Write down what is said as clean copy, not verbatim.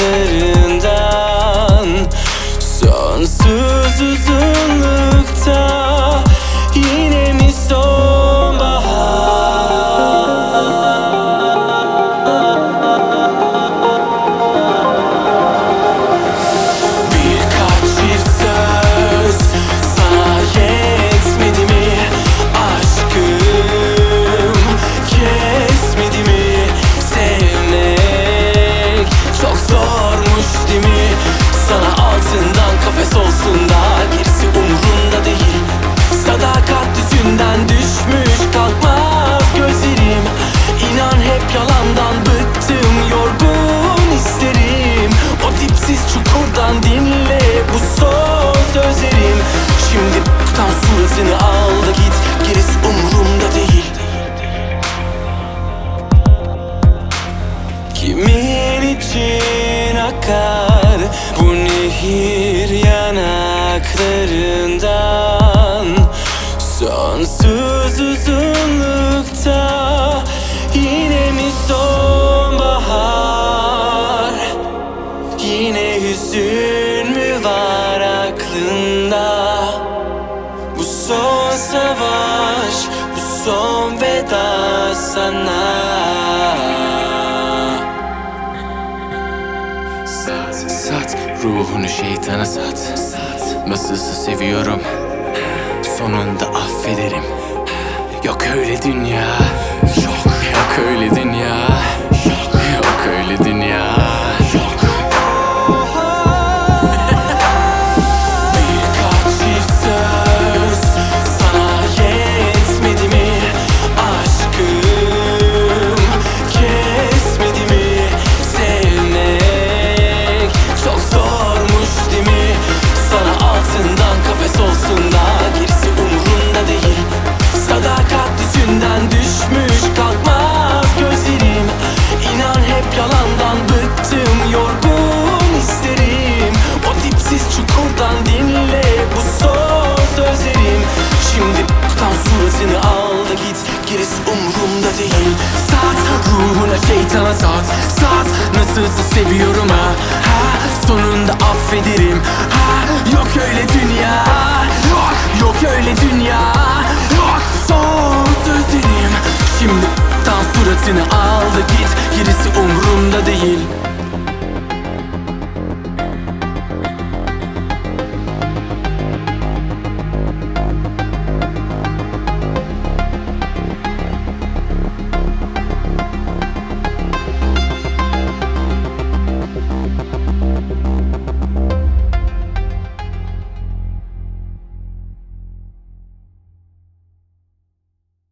yanaklarından. Sonsuz uzunlukta yine mi olsun da gerisi umurumda değil. Sadakat düzünden düşmüş kalkmaz gözlerim. İnan hep yalandan bıktım, yorgun isterim. O dipsiz çukurdan dinle bu son sözlerim. Şimdi tutan suratını al da git, gerisi umurumda değil. Kimin için akar bu nehir yanaklarından? Sonsuz uzunlukta yine mi sonbahar? Yine hüzün mü var aklında? Bu son savaş, bu son veda sana. Sat, ruhunu şeytana sat. Nasılsa seviyorum, sonunda affederim. Yok öyle dünya, yok öyle dünya, yok öyle dünya. Birkaç bir söz sana yetmedi mi? Aşkım kesmedi mi? Sevmek çok zormuş değil mi? Sana altından kafes olsun da gerisi umurumda değil. Sadakat düzünden düşmüş kalkmaz gözlerim. İnan hep yalandan bıktım, yorgun isterim. O dipsiz çukurdan dinle bu son sözlerim. Şimdi tutan suratını al da git, gerisi umurumda değil. Sat, ruhuna şeytana sat. Sat, nasılsa seviyorum ha. Sonunda affederim. Yok öyle dünya, yok öyle dünya, yok son sözlerim. Şimdi tutan suratını al da git, gerisi umurumda değil.